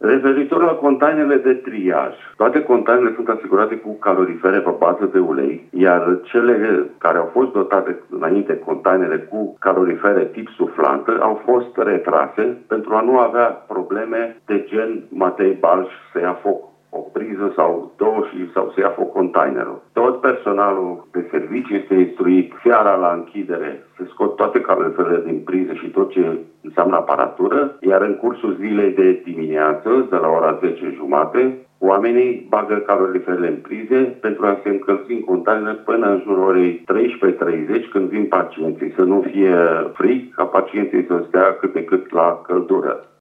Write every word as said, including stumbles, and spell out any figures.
Referitor la containerele de triaj, toate containerele sunt asigurate cu calorifere pe bază de ulei, iar cele care au fost dotate înainte containere cu calorifere tip suflantă au fost retrase pentru a nu avea probleme de gen Matei Balș să ia foc o priză sau două și sau să ia foc containerul. Tot personalul de serviciu este instruit seara la închidere să scot toate caloriferele din priză și tot ce înseamnă aparatură, iar în cursul zilei de dimineață, de la ora zece jumate, oamenii bagă caloriferele în prize pentru a se încălzi în container până în jurul orei treisprezece treizeci, când vin pacienții, să nu fie frig, ca pacienții să stea cât de cât la căldură.